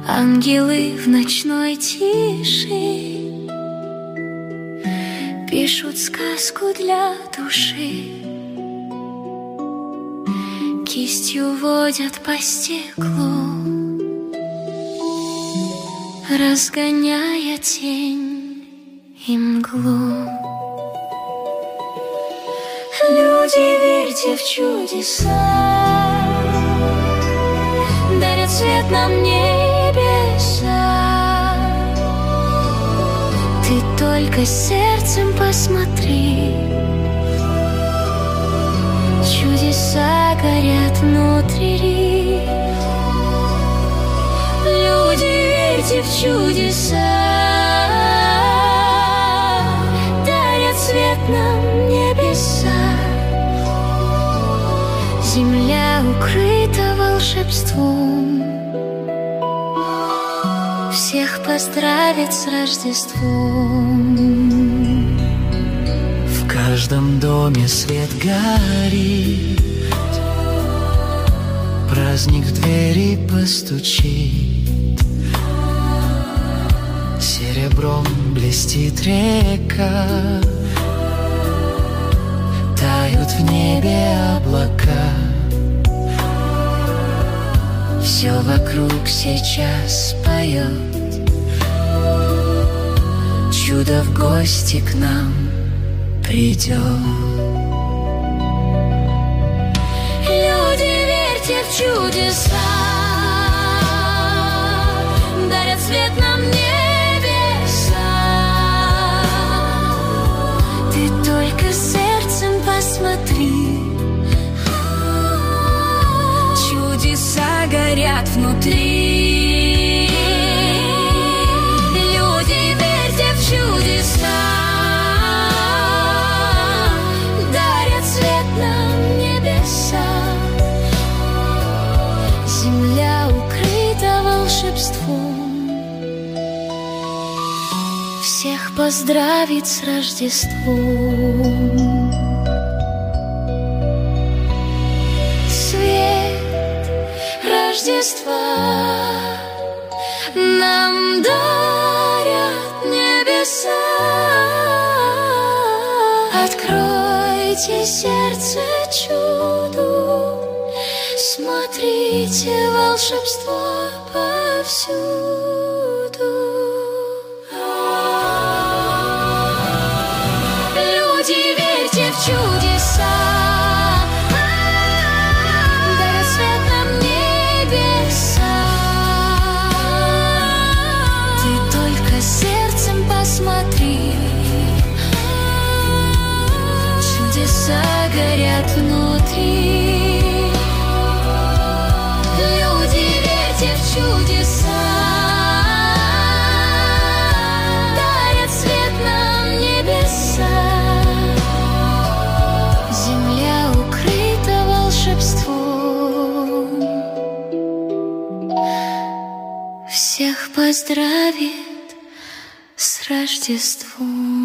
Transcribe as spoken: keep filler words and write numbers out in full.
Ангелы в ночной тиши пишут сказку для души, кистью водят по стеклу, разгоняя тень и мглу. Люди, верьте в чудеса, дарят свет нам небеса. Ты только сердцем посмотри, чудеса горят внутри. Люди, верьте в чудеса, дарят свет нам небеса. Земля укрыта волшебством, всех поздравит с Рождеством. В каждом доме свет горит, праздник в двери постучит, серебром блестит река, тают в небе облака. Все вокруг сейчас поет, чудо в гости к нам придет. Люди, верьте в чудеса, дарят свет нам небеса. Ты только сердцем посмотри, чудеса горят внутри. Люди, верьте в чудеса, дарят свет нам небеса. Земля укрыта волшебством, всех поздравит с Рождеством. Рождества нам дарят небеса. Откройте сердце чуду, смотрите волшебство повсюду. Люди, верьте в чудеса, смотри, чудеса горят внутри. Люди, верьте в чудеса, дарят свет нам небеса. Земля укрыта волшебством, всех поздравит с Рождеством.